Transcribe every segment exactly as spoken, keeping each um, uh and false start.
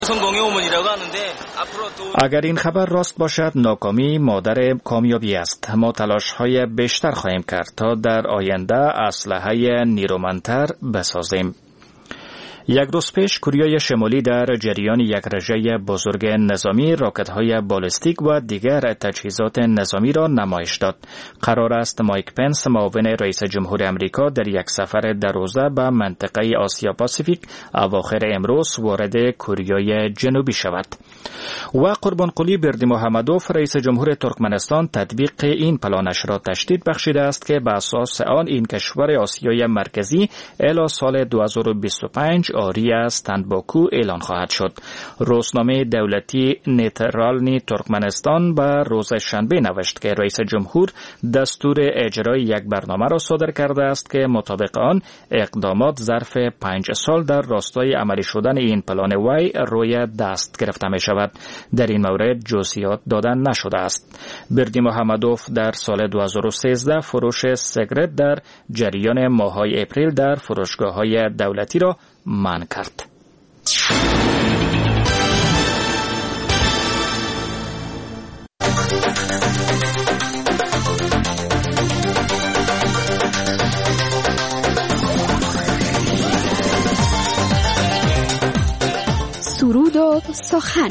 اگر این خبر راست باشد ناکامی مادر کامیابی است. ما تلاش‌های بیشتر خواهیم کرد تا در آینده اسلحه نیرومندتر بسازیم. یک روز پیش کره شمالی در جریان یک رژه بزرگ نظامی راکت‌های بالستیک و دیگر تجهیزات نظامی را نمایش داد. قرار است مایک پنس معاون رئیس جمهور آمریکا در یک سفر در روزه به منطقه آسیا پاسیفیک اواخر امروز وارد کره جنوبی شود. و قربانقلی بردیمحمدوف رئیس جمهور ترکمنستان تطبیق این پلانش را تشدید بخشیده است که به اساس آن این کشور آسیای مرکزی الی سال دو هزار و بیست و پنج آری از تنباکو اعلان خواهد شد. روزنامه دولتی نیترالنی ترکمنستان به روز شنبه نوشت که رئیس جمهور دستور اجرای یک برنامه را صادر کرده است که مطابق آن اقدامات ظرف پنج سال در راستای عملی شدن این پلان وی روی دست گرفته می شود. در این مورد جزئیات دادن نشده است. بردیمحمدوف در سال دو هزار و سیزده فروش سیگارت در جریان ماه‌های اپریل در فروشگاه‌های دولتی را منع کرد. سرود و سخن.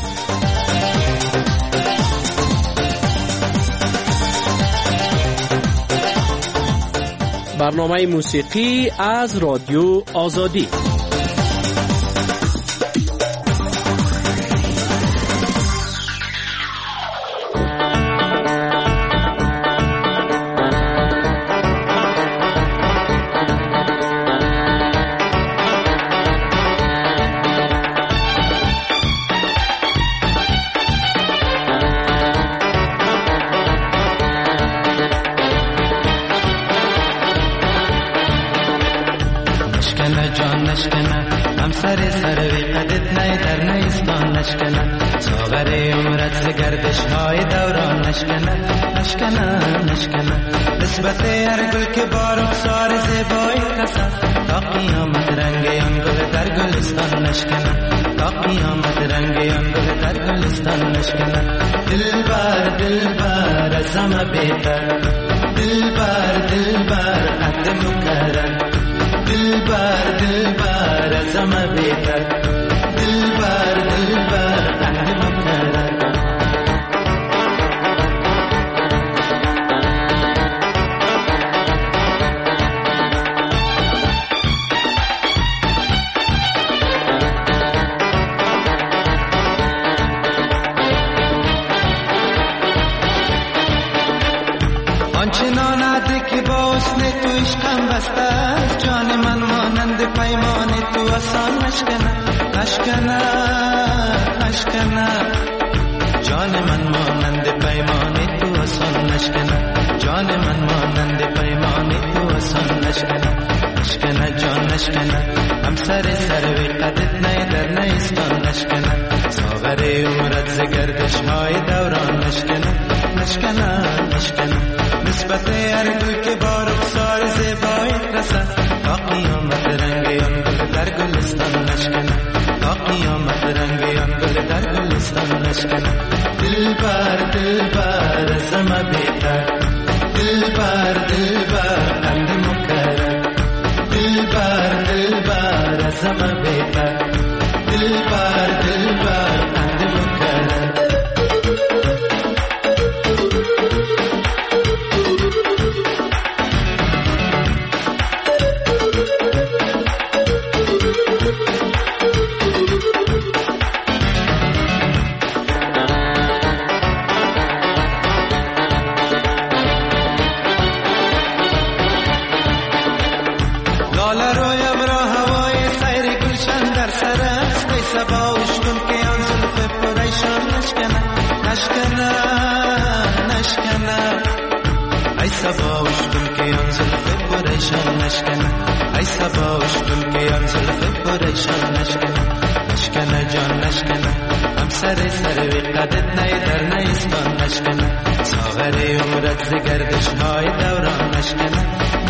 برنامه موسیقی از رادیو آزادی.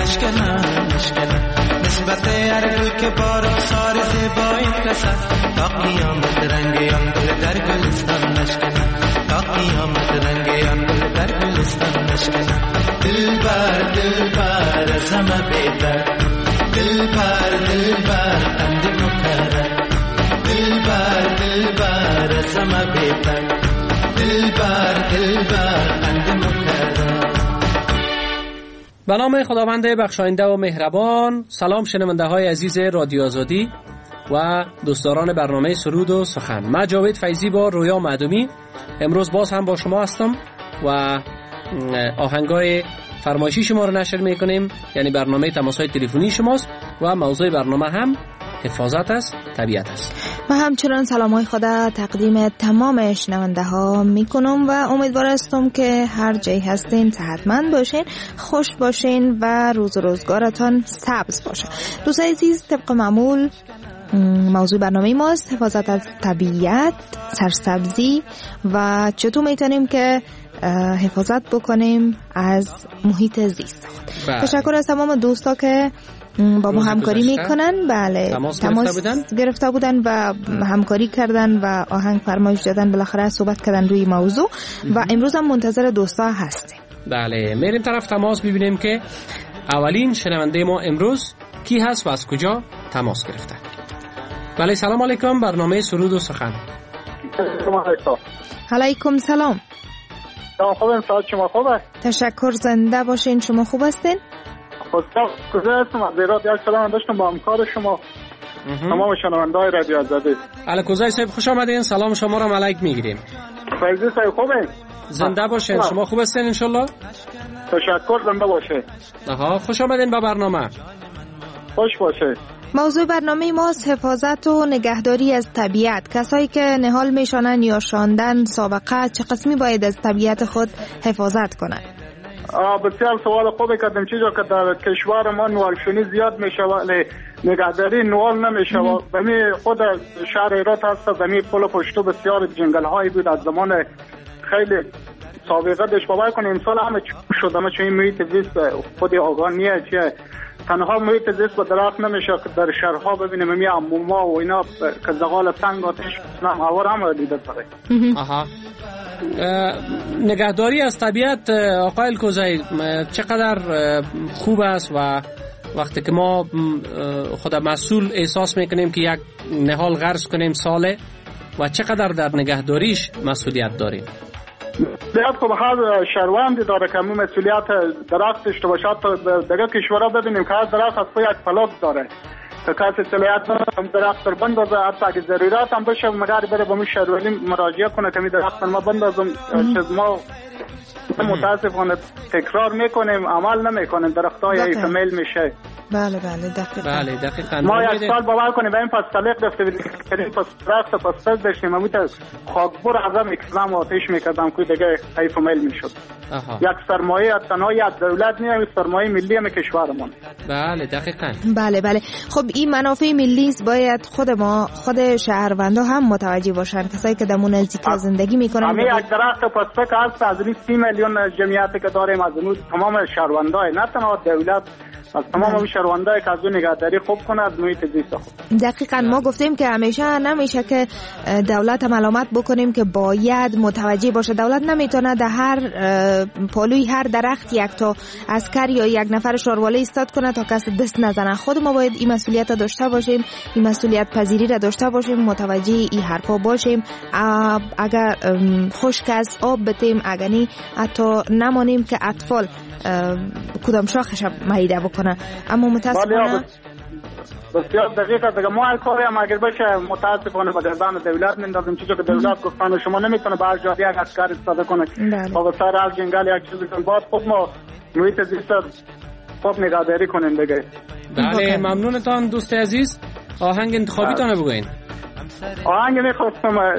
نشکنم نشکنم نسبت هر که بارا سار زیبایی کسد تا قیامت رنگیم دل در گلستان نشکنم تا قیامت رنگیم دل در گلستان نشکنم دل بر دل بر از همه بیتر دل بر دل بر قند مکرر دل بر دل بر از همه بیتر دل بر دل بر قند مکرر. به نام خداوند بخشاینده و مهربان. سلام شنونده های عزیز رادیو آزادی و دوستداران برنامه سرود و سخن. من جاوید فیضی با رویا معدومی امروز باز هم با شما هستم و آهنگای فرمایشی شما رو نشر میکنیم، یعنی برنامه تماس‌های تلفنی شماست و موضوع برنامه هم حفاظت از طبیعت است. و همچنان سلام‌های خود تقدیم تمام شنونده ها میکنم و امیدوار هستم که هر جایی هستین صحتمند باشین، خوش باشین و روز و روزگارتان سبز باشه. دوستان عزیز، طبق معمول موضوع برنامه ماست حفاظت از طبیعت، سرسبزی و چطور میتونیم که حفاظت بکنیم از محیط زیست. تشکر از تمام دوستا که با ما همکاری میکنن. بله، تماس, تماس گرفته بودن گرفته بودن و همکاری کردن و آهنگ فرمایش دادن، بالاخره صحبت کردن روی موضوع و امروز هم منتظر دوستا هستیم. بله، میریم طرف تماس ببینیم که اولین شنونده ما امروز کی هست و از کجا تماس گرفته. بله، سلام علیکم، برنامه سرود و سخن. سلام علیکم. علیکم سلام. سلام، خوبم، سلام، شما خوبه؟ تشکر، زنده باشین. شما خوب هستین؟ خوشم کجا هستم؟ از ایران یک سلام داشتم با همکار شما تمام شنونده‌های رادیو آزادی. الکوزای صاحب خوش آمدین. سلام شما را ملک میگیریم. فیضی صاحب خوبه؟ زنده باشین. شما خوب هستین ان شاء الله؟ تشکر، زنده باشه. آها، خوش آمدین به برنامه. خوش باشه. موضوع برنامه ماست حفاظت و نگهداری از طبیعت. کسایی که نهال میشانن یا شاندن سابقه چه قسمی باید از طبیعت خود حفاظت کنن؟ بسیار سوال خوبی کردیم. چیزا که در کشور ما نوالشونی زیاد میشه ولی نگهداری نوال نمیشه. زمین خود شهر ایرات هست، زمین پل پشتو بسیار جنگل هایی بود از زمان خیلی سابقه داشت. باور کنیم امسال همه شده ما چون این محیط زیست خود آگاه نیه چیه. تنها محیط زیست با درخت نمیشه که در شهرها ببینیم می عموما و اینا که زغال سنگ آتش نم هوا هم دیده داره. آها، نگهداری از طبیعت آقای الکوزی چقدر خوب است و وقتی که ما خود مسئول احساس میکنیم که یک نهال غرس کنیم ساله و چقدر در نگهداریش مسئولیت داریم؟ مسئولیت خب هر شهروندی داره که مسئولیت درخت داشته باشه. دیگه کشورها ببینیم که هر درخت از یک پلاک داره که کسی صلاحیت نداره درخت رو بندازه، حتی اگه ضرورت هم بشه مگر بره به شهروندی مراجعه کنه که می درخت ما بندازم. چیز ما متاسفانه تکرار میکنیم، عمل نمیکنیم، درختای ایفمیل میشه. بله بله دقیقاً. بله دقیقاً. ما یک سال باور کنیم به این پس تلیق داشته بودیم که پس درخت پس تل داشتیم امیت خاکبور اعظم اکسلام آتش میکردم که دیگه ایفمیل میشد. یک سرمایه تنها یک دولت نیست، سرمایه ملی هم کشورمون. بله دقیقاً. بله بله. خب این منافع ملی است، باید خود ما خود شهروندا هم متوجه باشن، کسایی که دمون نزدیک زندگی میکنن. همین یک درخت پس که هست از این سی میلیون جمعیتی که داریم از اون تمام شهروندای نه تنها دولت از تمام شهروندای که از اون نگهداری خوب کنه از محیط زیست خوب. دقیقاً ما گفتیم که همیشه نمیشه که دولت هم علامت بکنیم که باید متوجه باشه. دولت نمیتونه در هر پالوی هر درخت یک تا عسکر یا یک نفر شارواله ایستاد کنه تا کس دست نزنه. خود ما باید این مسئولیت را داشته باشیم، این مسئولیت پذیری را داشته باشیم، متوجه این حرفا باشیم. اگر خشک است آب بتیم، اگر نی حتی نمانیم که اطفال کدام شاخش مهیده بکنه. اما متاسفانه بسیار دقیقه دیگه ما هر کاری هم اگر بشه متاسفانه به گردن دولت میندازیم. چیزی که دولت گفتن شما نمیتونه به هر جا یک عسکر استفاده کنه و به سر هر جنگل یک چیزی کنه. باید خود ما محیط زیست خوب نگهداری کنیم دیگه. بله ممنونتان دوست عزیز. آهنگ انتخابی تانه بگوین. آهنگ میخواستم از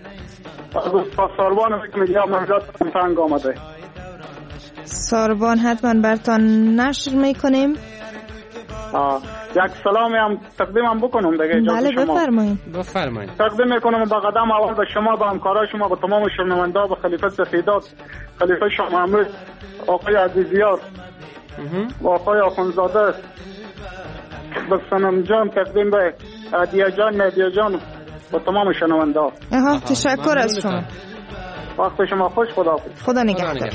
ساربان میگم منجات تنگ آمده. ساربان حتما برتان نشر میکنیم. آه. یک سلامی هم تقدیم هم بکنم دیگه اجازه بله شما. بفرمایید. بفرمایید. تقدیم میکنم با قدم اول به شما، به همکارای شما، به تمام شنوندا، به خلیفه سفیدات، خلیفه شاه محمود، آقای عزیزیار و آقای آخونزاده به سنم جان تقدیم به عدیه جان مهدیه جان و تمام شنونده ها. آها تشکر از شما. وقت شما خوش. خدا حافظ. خدا نگهدار.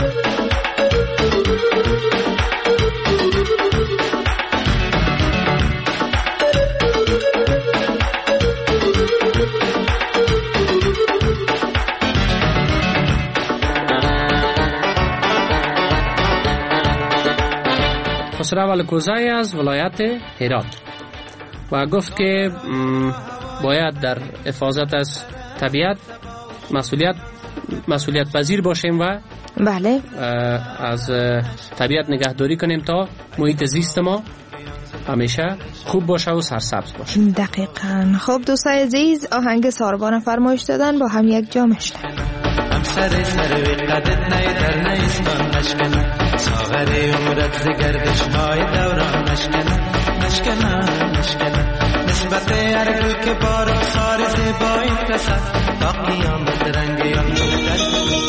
خسرو الکوزی از ولایت هرات و گفت که باید در حفاظت از طبیعت مسئولیت مسئولیت پذیر باشیم و بله از طبیعت نگهداری کنیم تا محیط زیست ما همیشه خوب باشه و سرسبز باشه. دقیقاً. خب دوستای عزیز آهنگ ساربان فرمایش دادن با هم یک جا میشنویم. همسر سر قدت نی در نیستان مشکنه ساغر عمرت ز گردش های دوران مشکنه مشکنه مشکنه نسبت ارگو که بارا سار زیبایی کسا تا قیامت رنگی آن در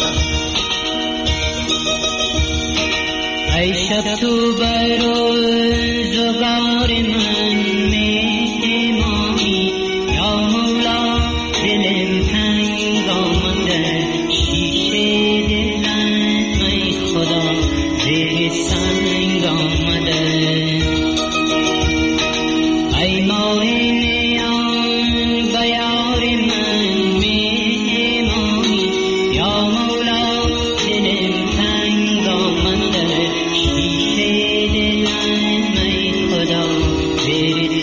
ای شب تو بروز و غار من میمانی یا مولا دلم تنگ آمده شیشه دلم ای خدا زیر سنگ آمده ای ماه نیان به یار من میمانی یا مولا دلم تنگ آمده شیشه دلم ای خدا زیر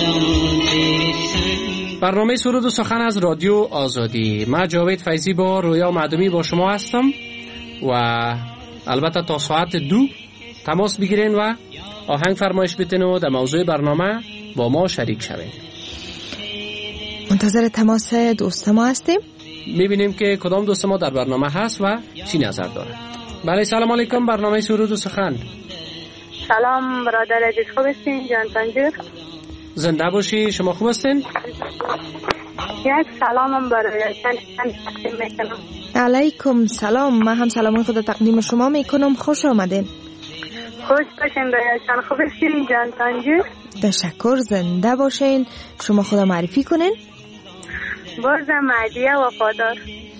برنامه سرود و سخن از رادیو آزادی. من جاوید فیضی با رویا معدومی با شما هستم و البته تا ساعت دو تماس بگیرین و آهنگ فرمایش بتین و در موضوع برنامه با ما شریک شوین. منتظر تماس دوست ما هستیم. میبینیم که کدام دوست ما در برنامه هست و چی نظر داره. بله سلام علیکم، برنامه سرود و سخن. سلام برادر عزیز، خوب هستین؟ جان تنجور زنده باشی. شما خوب هستین؟ یک سلامم برای شما تقدیم میکنم. علیکم سلام. من هم سلام خود تقدیم شما میکنم. خوش آمدین. خوش باشین برایشان. خوب هستین جان تنجور؟ تشکر. زنده باشین. شما خدا معرفی کنین. بازم مهدیه وفادار.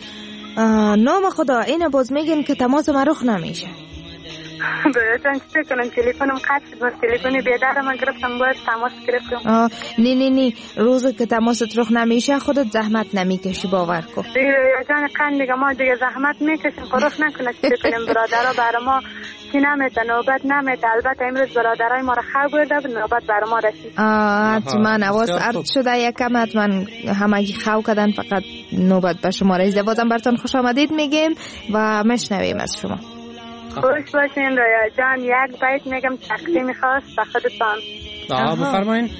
نام خدا. این باز میگین که تماس من رخ نمیشه. برایشان چطور کنم؟ تلفنم قطع شد. تلفنی بیدارم گرفتم، باید تماس گرفتم. آه نه نه نه روز که تماست رخ نمیشه خودت زحمت نمیکشی، باور کن. جان قند دیگه ما دیگه زحمت میکشیم، خروخ نکنه. چطور کنیم؟ برادرها برای ما چی نمیده، نوبت نمیده. البته امروز برادرای ما را خواب برده، نوبت برای ما رسید. آه حتما حواس ارد شده یکم، حتما همگی خواب کردن، فقط نوبت به شما رسیده. بازم براتون خوش آمدید میگیم و مشنویم از شما. خوش باشین رویا جان. یک بیت میگم تقدیم خاص به خودتان. آها بفرمایین.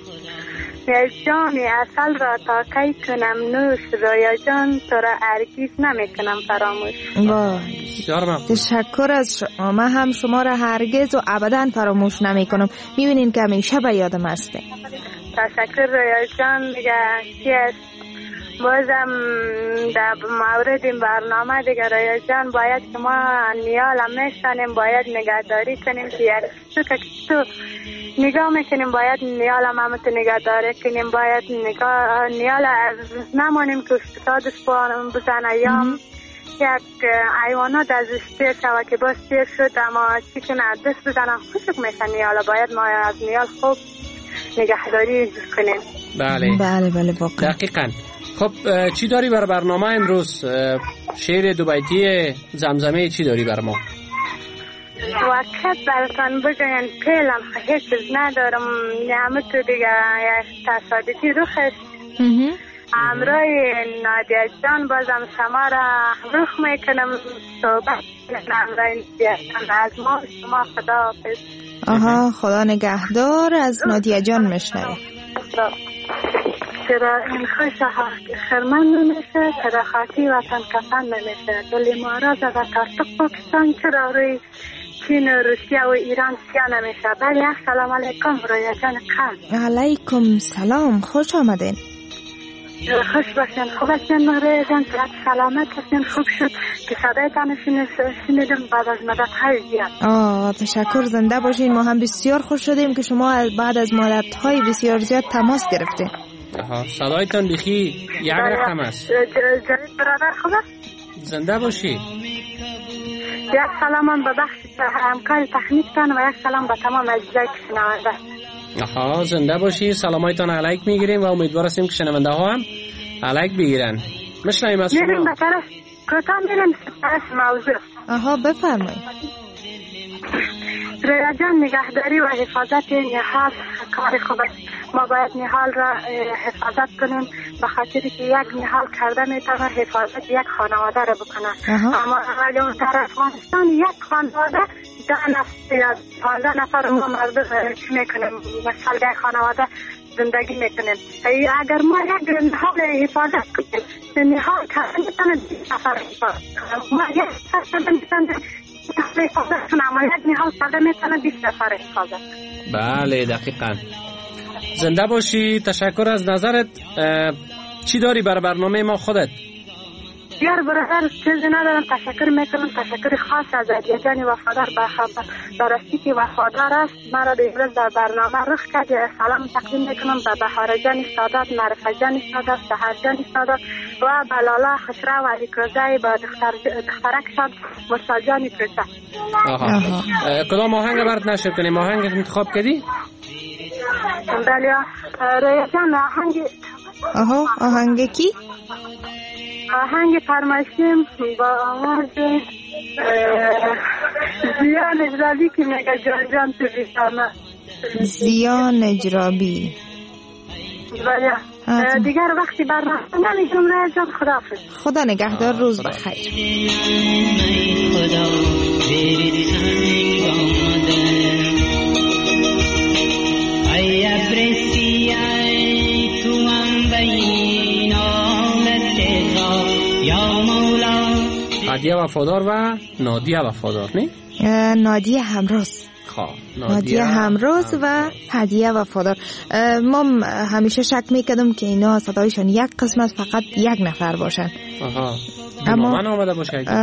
جان اصل را تا کی کنم نوش، رویا جان تو را هرگز نمیکنم فراموش. وای تشکر از شما. من هم شما را هرگز و ابدا فراموش نمیکنم. میبینین که همیشه به یادم هسته. تشکر رویا جان. دیگه چی است بازم در مورد این برنامه دیگه رویا جان، باید که ما نیال میشنیم، باید نگهداری کنیم که یک تو که تو نگاه میکنیم باید نیال هم همت نگهداری کنیم، باید نگاه نیال نمانیم که استاد سپارم بزنه یا یک حیوانات از استیر شوه که باز تیر شد اما چی کنه دست بزنم خوشک میشن نیال. باید ما از نیال خوب نگهداری کنیم. بله بله بله واقعا دقیقاً. خب چی داری برای برنامه امروز؟ شعر دو بیتی زمزمه چی داری برای ما؟ وقت براتان بگوین پیلم هیچ چیز ندارم، همه تو دیگه یک تصادفی رو خست. امروز نادیا جان بازم شما را رخ میکنم، صحبت امروز نادیا جان از ما شما خدا حافظ. آها خدا نگهدار. از نادیا جان مشنویم. چرا این خوش ها که خرمن نمیشه، چرا خاکی وطن کفن نمیشه، دل ما را زده تارتق پاکستان، چرا روی چین و روسیه و ایران سیا نمیشه. بله سلام علیکم رویا جان قلب. علیکم سلام. خوش آمدین. خوش باشین. خوب هستین رویا جان؟ سلامت هستین؟ خوب شد که صدای تانشین شنیدم بعد از مدت های زیاد. آه تشکر. زنده باشین. ما هم بسیار خوش شدیم که شما بعد از مدت های بسیار زیاد تماس گرفتین. آها صدایتان بخی یک رقم است. جاوید برادر خوب است؟ زنده باشی. یک سلام به بخش همکار تکنیکتان و یک سلام به تمام عزیزای که شنونده. آها زنده باشی. سلامایتان علیک میگیریم و امیدوار هستیم که شنونده ها هم علیک بگیرن. مشنویم از شما. میریم به طرف کوتاه میریم طرف موضوع. آها بفرمایید. رویا جان نگهداری و حفاظت نهال کار خوب است. ما باید نهال را حفاظت کنیم به خاطری که یک نهال کرده میتونه حفاظت یک خانواده را بکنه. اما اگر در افغانستان یک خانواده ده نفر یا پانزده نفر ما مرد چی میکنیم مثال یک خانواده زندگی میکنیم. اگر ما یک نهال حفاظت کنیم نهال کرده میتونه بیست نفر حفاظت کنیم. ما یک نفر میتونه حفاظت کنیم اما یک نهال کرده میتونه بیست نفر حفاظت. بله دقیقاً. زنده باشی. تشکر از نظرت. چی داری برای برنامه ما خودت؟ دیار برادر چیزی ندارم. تشکر میکنم. تشکر خاص از عدیه جانی وفادار براستی که وفادار است. مرا به امروز در برنامه رخ کرد. سلام تقدیم میکنم به بهار جانی سادات، معرفت جانی سادات، سحر جانی سادات و بلالا خسرو و علیکوزه با دختر دخترک شد مصطفی جانی پرسه. آها کدام آهنگ برات نشر کنیم؟ آهنگ انتخاب کردی؟ بله رویا جان آهنگ. آها آهنگ کی؟ آهنگ فرمایشیم با آواز زیان اجرابی که میگه جان جان تو بیشانه. زیان اجرابی. بله. دیگر وقتی برنامه نمیشم رایجان. خداحافظ. خدا نگهدار. روز بخیر. خدا بری سنگ آمده ای ابرسی ای تو هم بین آمد تزا یا مولا. هدیه وفادار و نادیه وفادار نه؟ نادیه همراز. خواه نادیه همراز و هدیه وفادار. ما همیشه شک میکردم که اینا صدایشان یک قسمت فقط یک نفر باشن. آها. اما من آمده باشه یک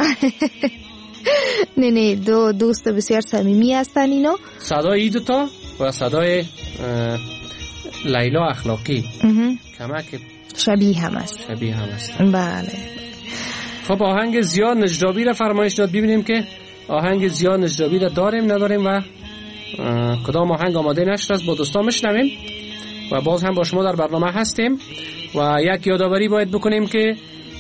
نه نه دو دوست بسیار صمیمی هستن اینا. صدای ای دوتا و صدای لیلا اخلاقی کمک شبیه هم است. شبیه هم است. بله. خب آهنگ زیاد نجرابی را فرمایش داد. ببینیم که آهنگ زیاد نجرابی را داریم نداریم و کدام آهنگ آماده نشد است با دوستان میشنویم و باز هم با شما در برنامه هستیم. و یک یادآوری باید بکنیم که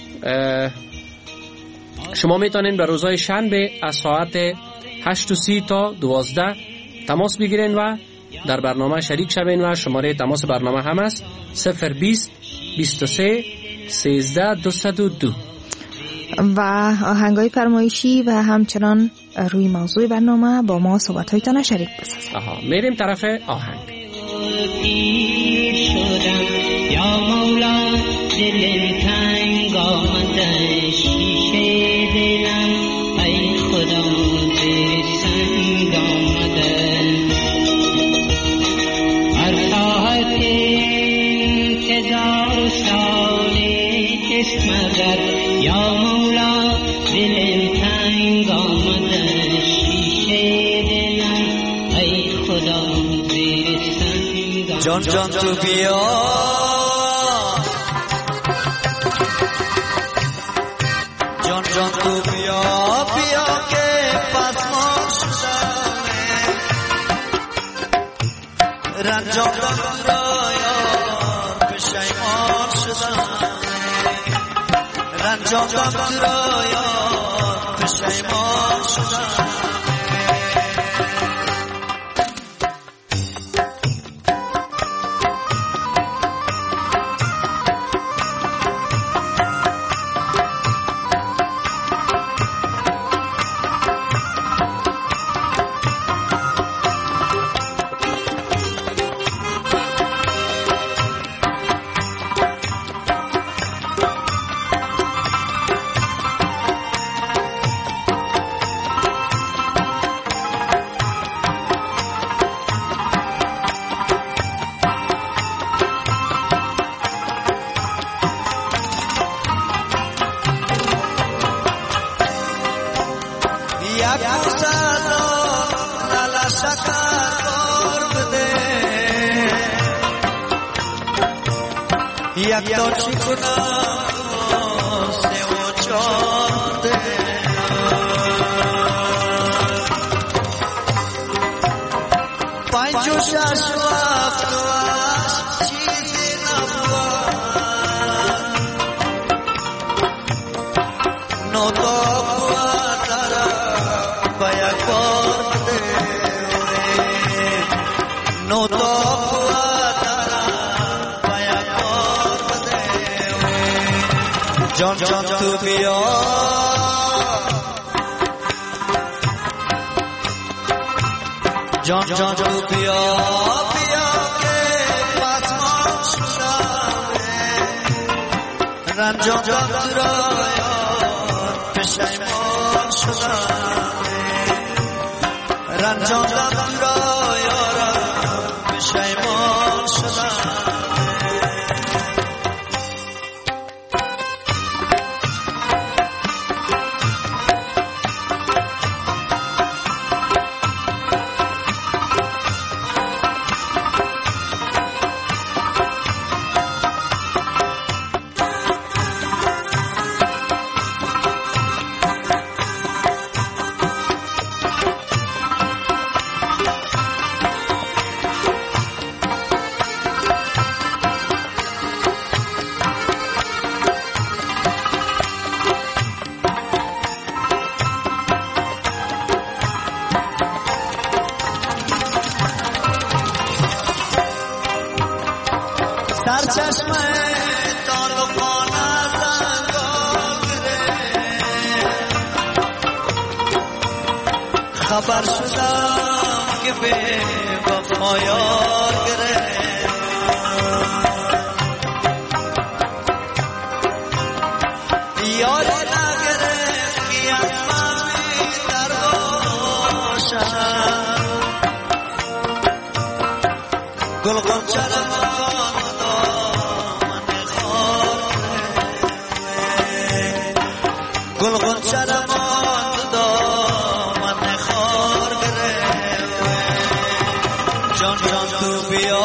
شما میتونین به روزهای شنبه از ساعت هشت و سی تا دوازده تماس بگیرین و در برنامه شریک شوین و شماره تماس برنامه هم است صفر بیست بیست و سه سیزده دویست و دو. و آهنگای فرمایشی و همچنان روی موضوع برنامه با ما صحبت‌هایتان شریک بسازید. آها میریم طرف آهنگ. پیر شدم یا مولا دل تنگ آمده شیشه دلم ای خدا زیر سنگ آمده هر ساعت انتظار سالی است مگر یا مولا دل تنگ آمده شیشه دلم ای خدا زیر سنگ آمده. جان جان تو بیا جان جان تو بیا بیا که پسمان شدم رنجاندم را یار پشیمان شدم رنجاندم را یار پشیمان شدم یک تا چی کنم سه و چار ده پنج و شش و هفت و هشت چیزی نبود نو تا بود دارم با یک بار ده نو تا جان جان تو بیا جان جان تو بیا بیا که پسمان شدم رنجاندم را یار پشیمان شدم رنجاندم را یار پشیمان شدم سرچشمه تعلقانه زنگاگره خبر شدم که به وفا یار گره یاری نگره که از من در باشم گل غنچه رمان دامن خاک گل غنچه رمان دامن خار گره جان جان تو بیا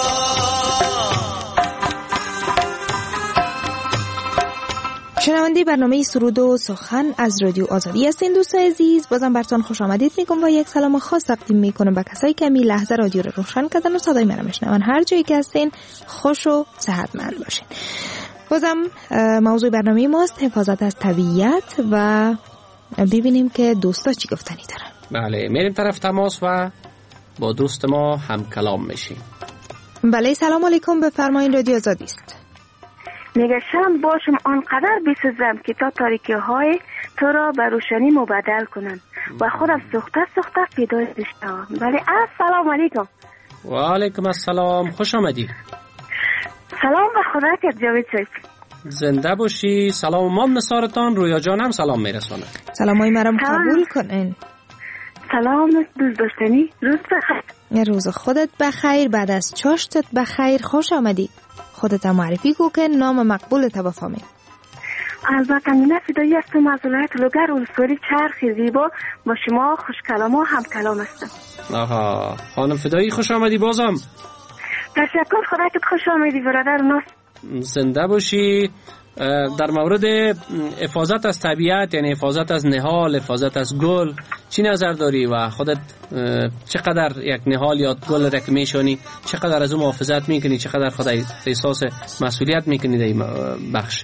شنونده برنامه سرود و سخن از رادیو آزادی هستین. دوستان عزیز، بازم براتون خوش آمدید میگم و یک سلام خاص تقدیم میکنم به کسایی که می لحظه رادیو رو روشن کردن و صدای من میشنون. هر جایی که هستین خوش و صحتمند باشین. بازم موضوع برنامه ماست حفاظت از طبیعت و ببینیم که دوستا چی گفتنی دارن. بله، میریم طرف تماس و با دوست ما هم کلام میشیم. بله، سلام علیکم، بفرمایید، رادیو آزادی است. میگشم باشم آنقدر بسزم که تا تاریکی های تو را به روشنی مبدل کنم و خودم سخته سخته فدای بشم. بله، السلام علیکم. و علیکم السلام، خوش آمدی. سلام به خدا که جاوید صاحب زنده باشی. سلام ما نثارتان، رویا جان هم سلام میرسونه. سلامای مرا قبول کنین. سلام دوست داشتنی، روز بخیر. روز خودت بخیر، بعد از چاشتت بخیر، خوش آمدی. خودت معرفی کو که نام مقبولت بفهمیم. البته من فدایی هستم از ولایت لوگر ولسوالی چرخ زیبا، با شما خوش کلام و هم کلام هستم. آها، خانم فدایی خوش آمدی بازم. تشکر، خدا که خوش آمدی برادر ناس. زنده باشی. در مورد حفاظت از طبیعت، یعنی حفاظت از نهال، حفاظت از گل، چی نظر داری و خودت چقدر یک نهال یا گل را که میشونی چقدر از اون محافظت میکنی، چقدر خودت احساس مسئولیت میکنی در این بخش؟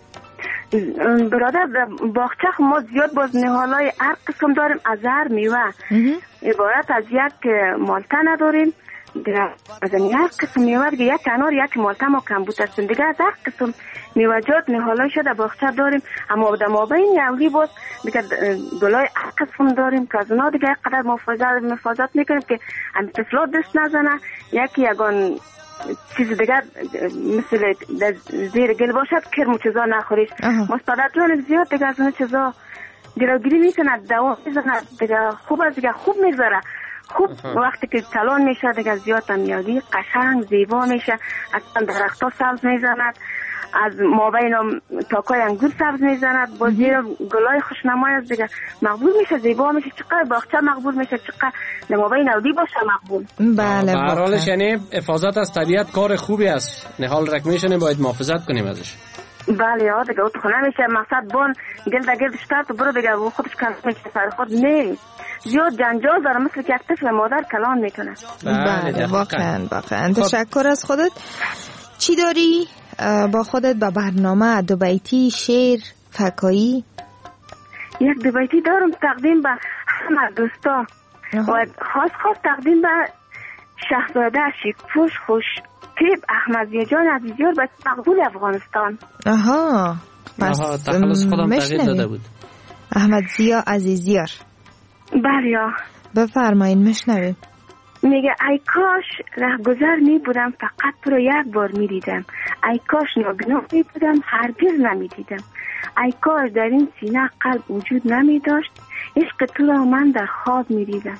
برادر باغچه ما زیاد باز نهالای هر قسم داریم، از هر میوه عبارت از یک مالته نداریم دیگه، از این هر قسم میوه دیگه، یک انار یک مالته ما کمبوت هستیم دیگه، از هر قسم میوه‌جات نهالای شده باغچه داریم. اما در مابین یولی باز دیگه گلای هر قسم داریم که از اونا دیگه یک قدر محافظت محافظت میکنیم که هم طفلات دست نزنه، یکی یگان چیز دیگه مثل زیر گل باشد کرم چیزا نخوریش. مستعد جان زیاد دیگه از اون چیزا جلوگیری میکنه، دوا میزنه دیگه، خوب از دیگه خوب میذاره. خوب وقتی که تلان میشه دیگه زیاد هم میادی قشنگ زیبا میشه، اصلا درختها سبز میزند، از مابین تاکای انگور سبز میزند، با زیر گلای خوشنمای از دیگه مقبول میشه، زیبا میشه. چقدر باغچه مقبول میشه، چقدر در مابین اودی باشه مقبول. بله، به هر حالش یعنی حفاظت از طبیعت کار خوبی است، نهال رک میشنه باید محافظت کنیم ازش. بله یا دیگه تو خونه میشه مقصد بان گل دگل بیشتر تو برو دیگه و خودش کلان میشه سر خود نه زیاد جنجال داره، مثل که یک طفل مادر کلان میکنه. بله واقعا واقعا. تشکر از خودت. چی داری با خودت با برنامه؟ دو بیتی، شعر، فکایی؟ یک دو بیتی دارم تقدیم به همه دوستا و خاص خاص تقدیم به شهزاده شیکپوش خوش تیب احمدزی جان عزیزیار به مقبول افغانستان. آها، پس آها تخلص خودم تغییر داده بود. احمدزی عزیزیار. بله یا بفرمایین مشنویم. میگه ای کاش رهگذر می بودم فقط تو رو یک بار می دیدم، ای کاش ناگناه می بودم هرگز نمی دیدم، ای کاش در این سینه قلب وجود نمی داشت عشق تو را من در خواب می دیدم.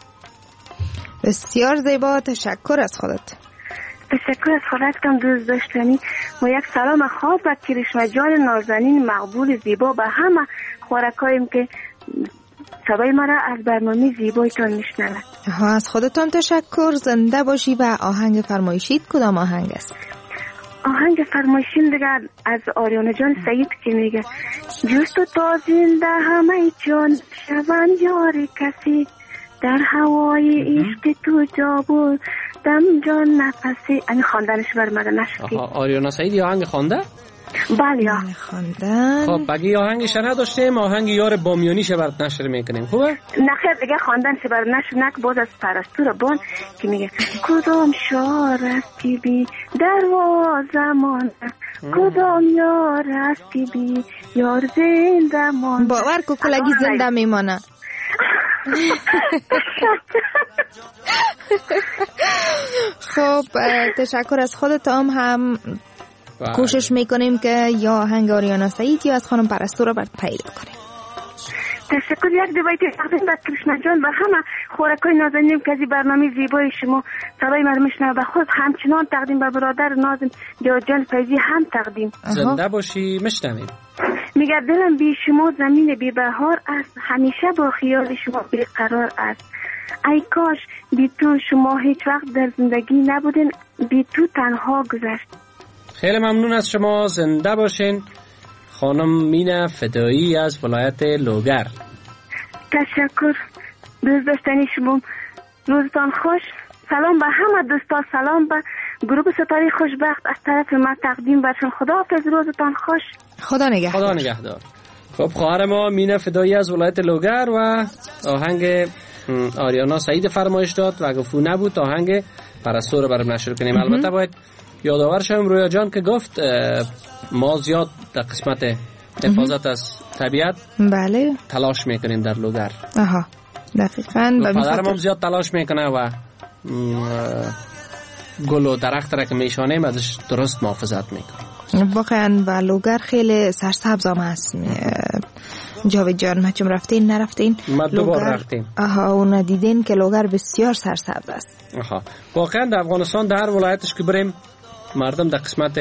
بسیار زیبا، تشکر از خودت. تشکر از خودت کم دوست داشتنی و یک سلام خاص به کرشمه جان نازنین مقبول زیبا به همه خوارکاییم که صدای مرا از برنامه زیبایتان میشنود. ها، از خودتان تشکر. زنده باشی. و آهنگ فرمایشید کدام آهنگ است؟ آهنگ فرمایشین دیگه از آریانا جان سعید که میگه جست و تا زنده همه جان شون یار کسی در هوای عشق تو جا بود دم جان نفسی. این خواندنش برمده نشکی. آریانا سعید یا آهنگ خوانده؟ بله یا خواندن. خب بگی آهنگش نداشتیم، آهنگ یار بامیانیش برات نشر میکنیم. خوبه؟ نخیر دیگه خواندن چه بر نشر نک باز از پرستو را بان که میگه کدام شار است که بی دروازه مانده، کدام یار است که بی یار زنده مانده. باور کو کلگی زنده میمانه. خب تشکر از خودت. هم هم کوشش میکنیم که یا آهنگ آریانا سعید یا از خانم پرستو را برات پیدا کنیم. تشکر. یک دوباره تقدیم به کرشنا جان و همه خوراکای نازنینم که از برنامه زیبای شما صدای من میشنوه و خود همچنان تقدیم به برادر نازم جان فیضی هم تقدیم. زنده باشی. میشنویم. میگه دلم بی شما زمین بی بهار است، همیشه با خیال شما بیقرار است. ای کاش بی تو شما هیچ وقت در زندگی نبودین، بی تو تنها گذشت. خیلی ممنون از شما. زنده باشین. خانم مینا فدایی از ولایت لوگر. تشکر. دوست داشتنی شما. روزتان خوش. سلام به همه دوستا، سلام به گروه ستاره خوشبخت از طرف من تقدیم برشون. خداحافظ. روزتان خوش. خدا نگهدار. خدا نگهدار. خب خواهر ما مینا فدایی از ولایت لوگر و آهنگ آریانا سعید فرمایش داد و گفتو نبود آهنگ پرستو رو برام نشر کنیم. البته باید یادآور شوم رویا جان که گفت ما زیاد در قسمت حفاظت از طبیعت بله تلاش میکنیم در لوگر. آها دقیقاً. و پدرم هم زیاد تلاش میکنه و گل و درخت را که میشانیم ازش درست محافظت میکنه. واقعاً و لوگر خیلی سرسبز هم هست. جاوید جان ما چون رفتین نرفتین؟ ما دو بار رفتیم. آها و ندیدین که لوگر بسیار سرسبز است. آها واقعا در افغانستان در هر ولایتش که بریم مردم در قسمت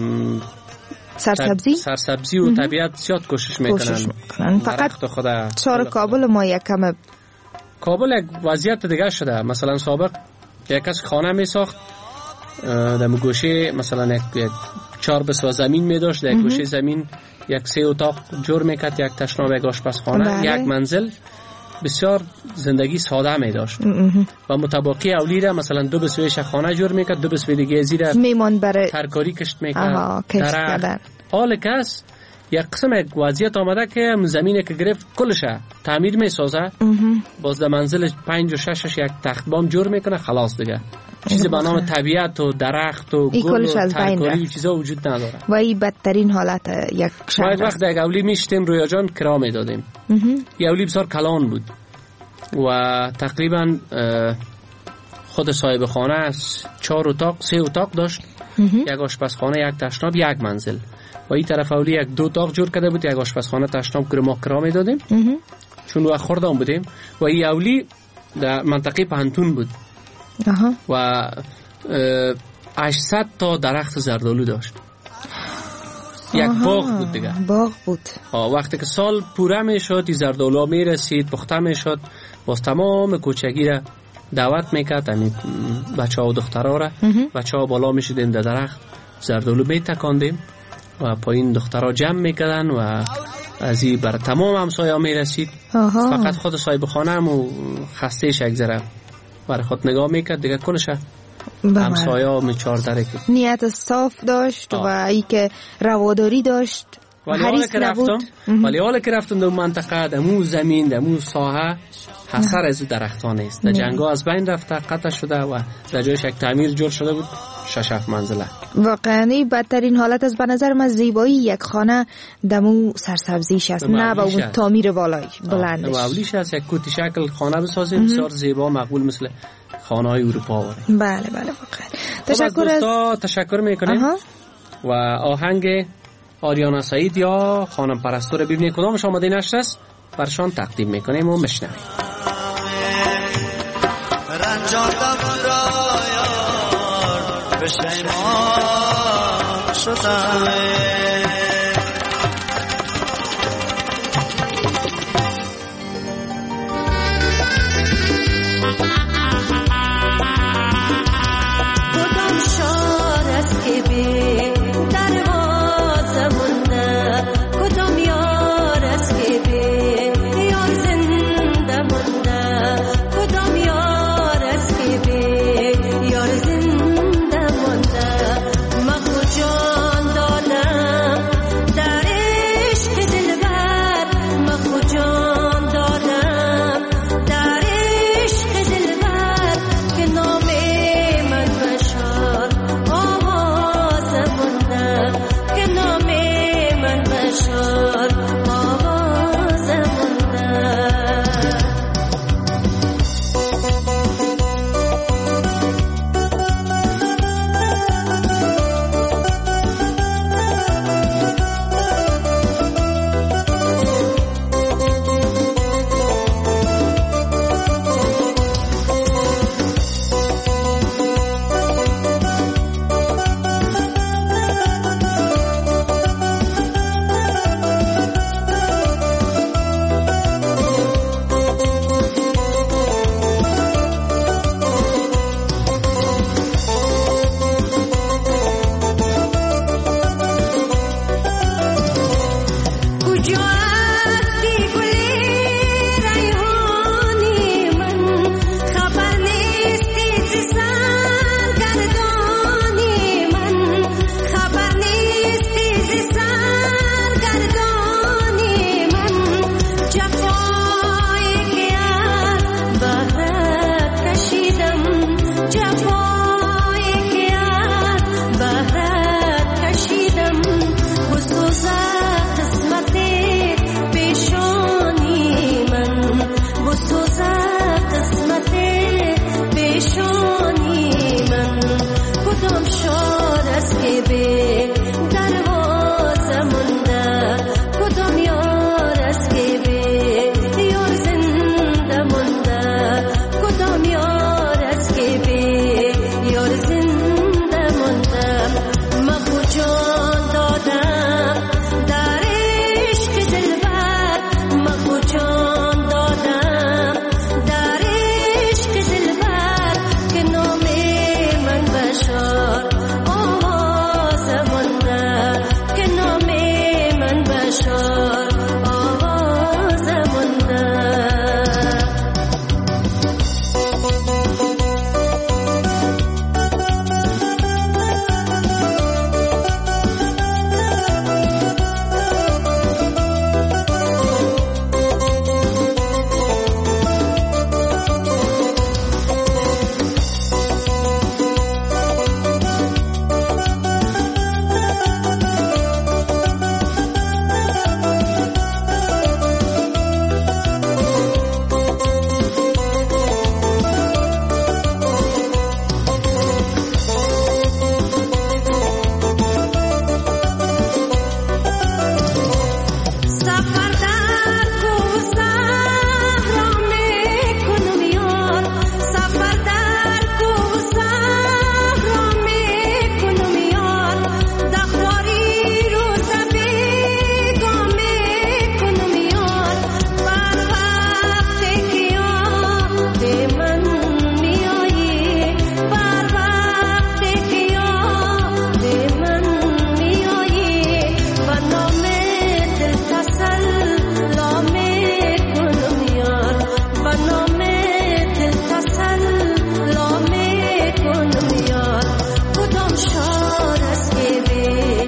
سرسبزی سرسبزی و طبیعت زیاد کوشش میکنن. فقط چهار کابل ما یکم کابل یک وضعیت دیگه شده. مثلا سابق یک کس خانه می ساخت در گوشه مثلا یک چهار بسوا زمین می داشت، در گوشه زمین یک سه اتاق جور میکرد، یک تشناب، یک آشپزخانه، بله. یک منزل. بسیار زندگی ساده می داشت و متباقی اولی را مثلا دو بسویش خانه جور میکرد، دو بسوی دیگه زیر میمان برای ترکاری کشت میکرد. درخت حال کس یک قسم یک وضعیت آمده که زمینه که گرفت کلشه تعمیر میسازه، باز در منزل پنج و ششش یک تخت بام جور میکنه، خلاص دیگه چیزی به نام طبیعت و درخت و گل و ترکاری و چیزا وجود نداره. و این بدترین حالت یک شهر است. وقت یک اولی میشتیم رویا جان کرا میدادیم. یک اولی بسیار کلان بود و تقریبا خود صاحب خانه از چهار اتاق سه اتاق داشت، یک آشپزخانه، یک تشناب، یک منزل. و این طرف اولی یک دو اتاق جور کرده بود، یک آشپزخانه، تشناب که ما کرا میدادیم چون وقت خوردم بودیم. و این اولی در منطقه پهنتون بود. آها. و هشتصد تا درخت زردالو داشت. یک باغ بود دیگه. باغ بود. وقتی که سال پوره می شد این زردالو می رسید، پخته می شد، باز تمام کوچگی را دعوت میکرد، یعنی بچه ها و دخترها را بچه ها بالا می شدیم در درخت زردالو می تکاندیم و پایین دخترها جمع میکردن و از این بر تمام همسایه ها می رسید. فقط خود صاحب خانه هم و خستهش یک ذره برای خود نگاه میکرد دیگه کلشه همسایه ها میچار داره کرد. نیت صاف داشت آه. و ای که رواداری داشت، حریص نبود. ولی حالا که رفتم در منطقه دمو زمین دمو ساحه حسر از درختان است. در جنگا از بین رفته، قطع شده و در جایش یک تعمیر جور شده بود، شش هفت منزله. واقعا بدترین حالت از به نظر من زیبایی یک خانه دمو سرسبزیش است، نه با اون تعمیر بالای بلندش. اولیش است یک کوتی شکل خانه بسازیم بسیار زیبا مقبول مثل خانه های اروپا واره. بله بله واقعا. تشکر از تشکر میکنیم. و آهنگ آریانا سعید یا خانم پرستو رو ببینید کدامش آماده نشر است برشان تقدیم میکنیم و میشنویم. رنجاندم تو را یار پشیمان شدم کدام شار است که بی دروازه مونده، کدام یار است که بی یار زنده مونده، کدام یار است که بی یار زنده مونده. مخو جان دادم به دروازه مونده کدام یار است که به یار زنده مونده کدام یار است که به یار زنده مونده ما خود جان دادم در عشق دلبر ما خود جان دادم در عشق دلبر که نام من بشار آواز مونده که نام من بشار آواز مونده سفر در کوزه را میکنم یار سفر در کوزه را میکنم یار دخواری روز بیگا میکنم یار بر وقتی که یاد من میایی بر وقتی که یاد من میایی و نام دل تسلا میکنم یار و نام دل تسلا میکنم یار کدام شار است که به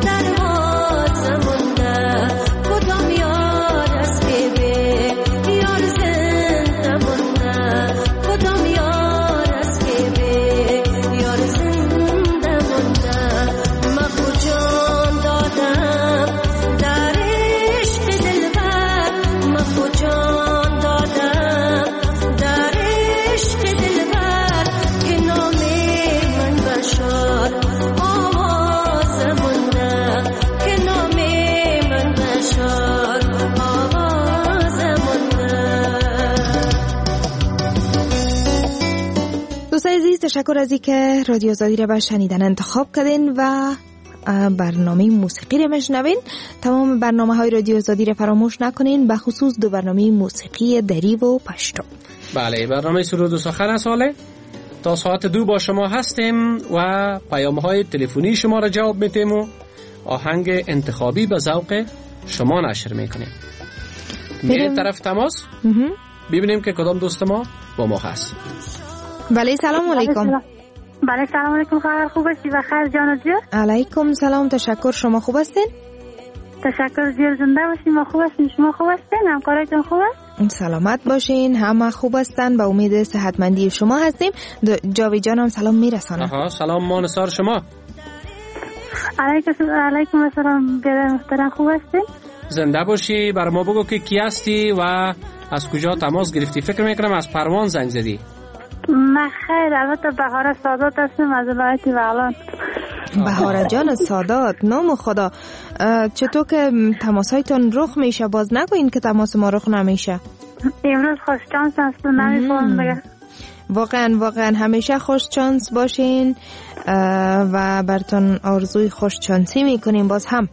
دروازه مونده کدام یار است که به یار زنده مونده کدام یار است که به یار زنده مونده ما خود جان دادم در عشق دلبر ما خود جان دادم در عشق دلبر که نام من بشار آواز مونده که نام من بشار آواز مونده. دوستان عزیز تشکر از اینکه رادیو آزادی را به شنیدن انتخاب کردین و برنامه موسیقی را میشنوین. تمام برنامه های رادیو آزادی را فراموش نکنین، به خصوص دو برنامه موسیقی دری و پشتو. بله، برنامه سرود و سخن از حاله تا ساعت دو با شما هستیم و پیام های تلفنی شما را جواب میتیم و آهنگ انتخابی به ذوق شما نشر میکنیم. میریم طرف تماس ببینیم که کدام دوست ما با ما هست. بله سلام علیکم. بله سلام علیکم، خبر خوب هستی و خیر جان جون؟ علیکم سلام، تشکر. شما خوب هستین؟ تشکر، زیر زنده باشین. ما خوب هستین، شما خوب هستین؟ همکارایتون خوب است؟ سلامت باشین، همه خوب هستن، به امید صحتمندی شما هستیم. جاوی جانم سلام میرسانم. آها سلام ما نثار شما. علیکم علیکم السلام برادر محترم، خوب هستین؟ زنده باشی. بر ما بگو که کی هستی و از کجا تماس گرفتی؟ فکر میکنم از پروان زنگ زدی. نه خیر، البته بهاره سادات هستم از ولایت بغلان. بهاره جان سادات، نام خدا. چطور که تماسایتون رخ میشه؟ باز نگوین که تماس ما رخ نمیشه. امروز خوش چانس هست، نمیفهم دیگه. واقعا واقعا همیشه خوش چانس باشین و براتون آرزوی خوش چانسی میکنیم باز هم.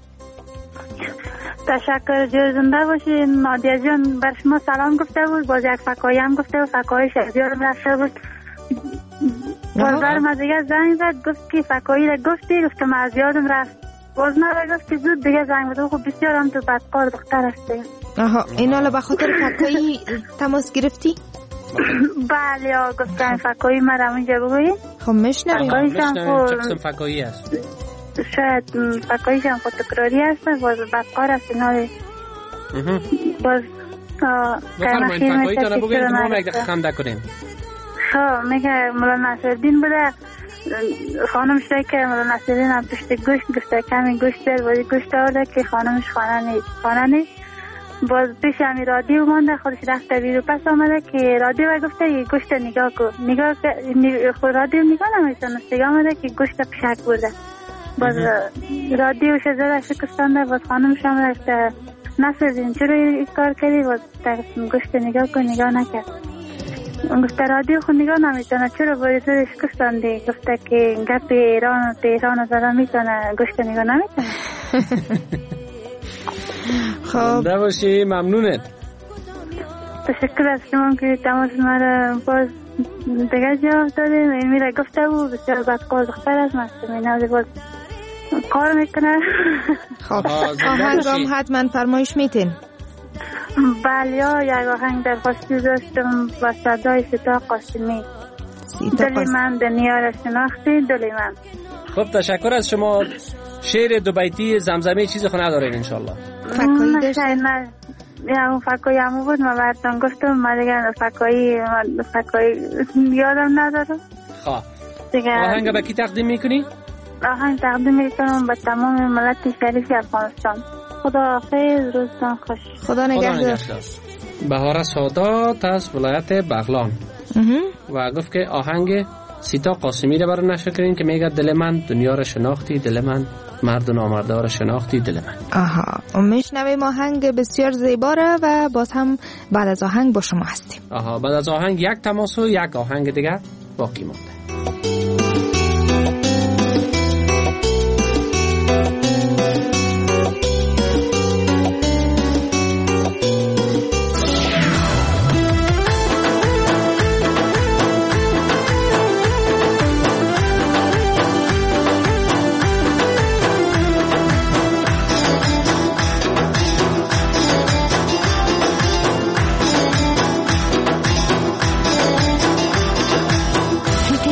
تشکر، جور زنده باشین. نادیا جان بر شما سلام گفته بود، باز یک فکایی هم گفته بود، فکایی شهریارم رفته بود. باز برم از دیگه زنگ زد گفت که فکایی را گفتی، گفتم از یادم رفت. باز مرا گفت که زود دیگه زنگ بده. خب بسیار هم تو بدکار دختر هستی. آها، این حالا به خاطر فکایی تماس گرفتی؟ بله ها، گفتم فکایی مرا اونجا بگویی. خب میشنویم. چه قسم فکایی هست؟ شاید فکاییش هم خود تکراری هست، باز بدکار هست. اینا باز بفرمایید فکایی تا نبگوید که ما یک دقیقه خنده کنیم. خب میگه مولا نصرالدین بوده، خانمش که مولا نصرالدین هم پشت گوشت گفته کمی گوشت دار بازی گوشت آورده که خانمش خانه نیست خانه نیست باز پیش همی رادیو مانده، خودش رفته بیرو پس آمده که رادیو و گفته یه گوشت نگاه کو نگاه خود رادیو نگاه نمیتونه نگاه آمده که گوشت پشک برده. باز رادیو شجره شکستانده باز خانمش هم رفته نسازین چرا این کار کردی باز گوشت نگاه کن نگاه نکرد گفته رادیو خود نگاه نمیتونه چرا باید تو شکستانده گفته که گپ ایران و تهران زده میتونه گوشت نگاه نمیتونه. خب باشی ممنونت. تشکر از شما که تماس مرا باز دیگه جواب دادیم. میره گفته بود بسیار بدقول دختر از مستم اینازی باز کار میکنه. خب آهنگ هم حتما فرمایش میتین. بله یا یک آهنگ درخواستی داشتم با صدای سیتا قاسمی دلی من دنیا را شناختی دلی من. خب تشکر از شما. شعر دو بیتی زمزمه چیز خو ندارین انشالله؟ فکایی داشتین؟ نه یا اون فکایی همون بود ما براتون گفتم ما دیگه فکایی فکایی یادم ندارم. خواه آهنگ به کی تقدیم میکنی؟ آهنگ تقدیم میکنم به تمام ملت شریف افغانستان. خدا حافظ روزتان خوش. خدا نگهدار. بهار سادات از ولایت بغلان و گفت که آهنگ سیتا قاسمی رو برای نشر کردین که میگه دل من دنیا رو شناختی دل من مرد و نامرده رو شناختی دل من. آها میشنویم آهنگ بسیار زیباره و باز هم بعد از آهنگ با شما هستیم. آها بعد از آهنگ یک تماس و یک آهنگ دیگه باقی مونده. که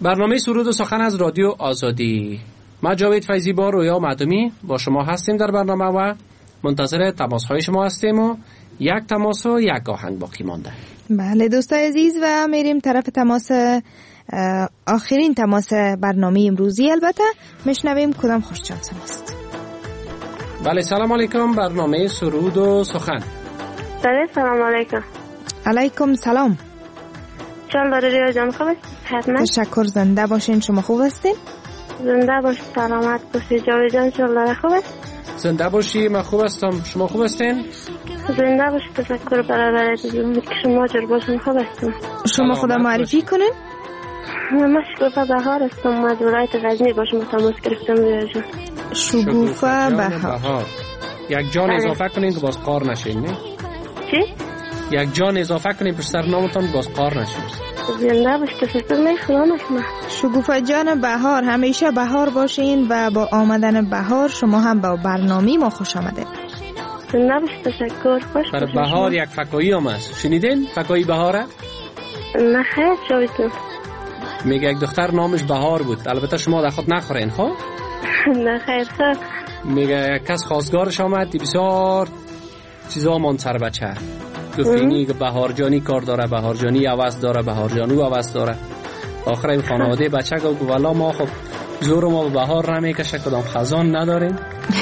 برنامه سرود و سخن از رادیو آزادی. ما جاوید فیضی با رویا معدومی با شما هستیم در برنامه و منتظر تماس های شما هستیم و یک تماس و یک آهنگ باقی مانده. بله دوستای عزیز و میریم طرف تماس آخرین تماس برنامه امروزی. البته میشنویم کدام خوششانس ماست. بله سلام علیکم، برنامه سرود و سخن. بله سلام علیکم. علیکم سلام. چال داره ریا جان خوب است؟ حتما. تشکر، زنده باشین. شما خوب هستین؟ زنده باش، سلامت باشی. جاوید جان چال داره خوب است؟ زنده باشی، من خوب هستم. شما خوب هستین؟ زنده باشی، تشکر برادر دیدیم که شما جور باشین. خوب هستم. شما خدا معرفی کنین؟ من شکوفه بهار هستم، مزورایت غزنی باشم تماس گرفتم ریا جان. شکوفه بهار. یک جان اضافه کنین که باز قار نشین، نه؟ چی؟ یک جان اضافه کنین پر سر نامتان باز قار نشین. زنده باش، تشکر میخوام. شکوفه جان بهار، همیشه بهار باشین و با آمدن بهار شما هم با برنامه ما خوش آمدید. زنده باش، تشکر. خوش برای بهار یک فکایی هم هست، شنیدین فکایی بهاره؟ نه خیر شویدون. میگه یک دختر نامش بهار بود، البته شما در خود نخورین خب؟ نه خیر خیر. میگه یک کس خواستگارش آمد، بسیار چیزا مان سر بچه گفتینی که بهار جانی کار داره، بهار جانی عوض داره، بهار جانو عوض داره. آخر این خانواده بچه گفت والا ما خب زور ما به بهار نمیکشه، کدام خزان نداریم.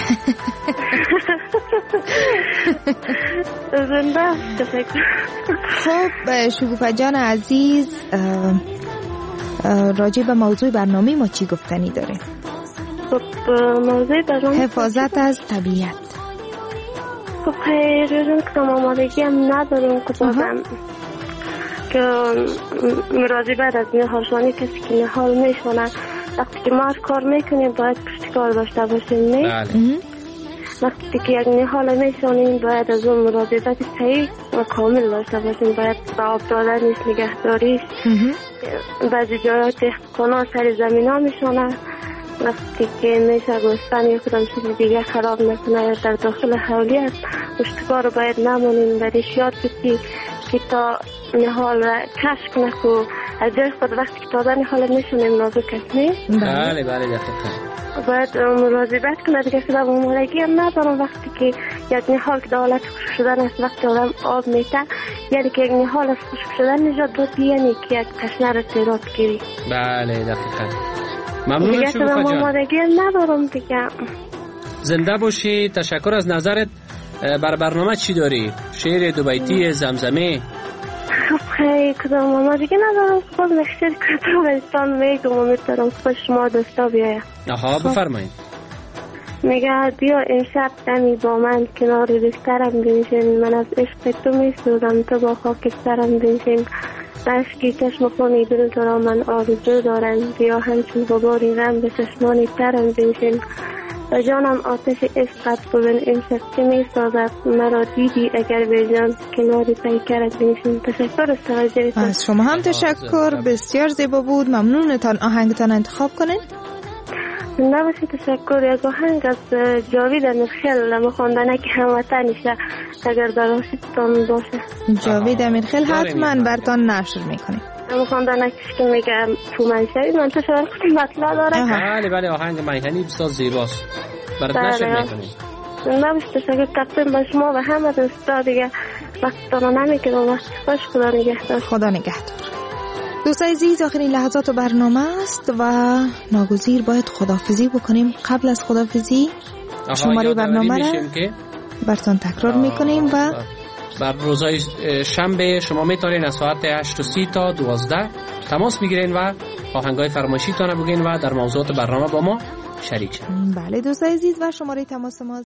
زنده تشکر. خب شکوفه جان عزیز، راجع به موضوع برنامه ما چی گفتنی داره؟ خب موضوع برنامه حفاظت از طبیعت. خب خیلی کم آمادگی هم نداریم کتابم که راضی بعد از نهارشانی کسی که نهار میشونه وقتی که ما کار میکنیم باید پشتکار داشته باشیم. نه وقتی که یک نهار میشونیم باید از اون مراقبت صحیح و کامل داشته باشیم. باید به آب دادنش، نگهداریش. بعضی جاها دهقانا سر زمین ها میشونه، وقتی که میشه گوستن یا کدام چیز دیگه خراب نکنه یا در داخل حولی است پشتکار باید نمونیم. برایش یاد بسی که تا نهال را کشک نکو از جای خود وقتی که تازه نهال میشونیم نازک است. نه؟ بله بله دقیقا باید مراقبت کنه دیگه. سبب ممارگی هم ندارم وقتی که یک نهال که دولت خشک شدن است وقتی آدم آب میته یعنی که یک نهال از خشک شدن نجات داد، یعنی که یک تشنه را تیرات گیری. بله دقیقا. ممنون شکوفه جان. دیگه ممارگی ندارم دیگه. زنده باشی، تشکر از نظرت. بر برنامه چی داری؟ شعر دو بیتی، زمزمه؟ خیلی کدام ممارگی ندارم. خود نخشیر کدام انسان میگم و میترم خوش شما دوستا بیاید. آها بفرمایید. میگه بیا امشب دمی با من کنار بسترم بنشین، من از عشق تو میسوزم تو با خاک سرم بنشین. بشکی چشم خونی دل تو را من آرزو دارم، بیا همچون غباری غم به چشمانی ترم بنشین. و جانم آتش عشقت ببین امشب که می سازد، مرا دیدی اگر به جان کناری پیکرت بنشین. تشکر از توجهتون. از شما هم تشکر، بسیار زیبا بود. ممنونتان. آهنگتان انتخاب کنین. زنده باشید. تشکر. یک آهنگ از جاوید امیرخیل مخواندنه که هموطنیشه اگر در آشتان باشه. جاوید امیرخیل حتما برتان نشر میکنه. مخواندنه که میگه تو منشوی من تو شاید خودم مطلع داره. بله بله آهنگ منحنی بسیار زیباست، برات نشر میکنیم. زنده باشید. تشکر. تقدیم به شما و همه دوستا دیگه. وقتتان نمیکنم. وقت خوش. خدا نگهدار. خدا نگهدار. دوستای عزیز آخرین لحظات برنامه است و ناگزیر باید خداحافظی بکنیم. قبل از خداحافظی شماره برنامه را براتون تکرار میکنیم و بر روزهای شنبه شما میتونین از ساعت هشت و سی تا دوازده تماس بگیرین و آهنگای فرمایشی تان بگین و در موضوعات برنامه با ما شریک شین. بله دوستای عزیز و شماره تماس ما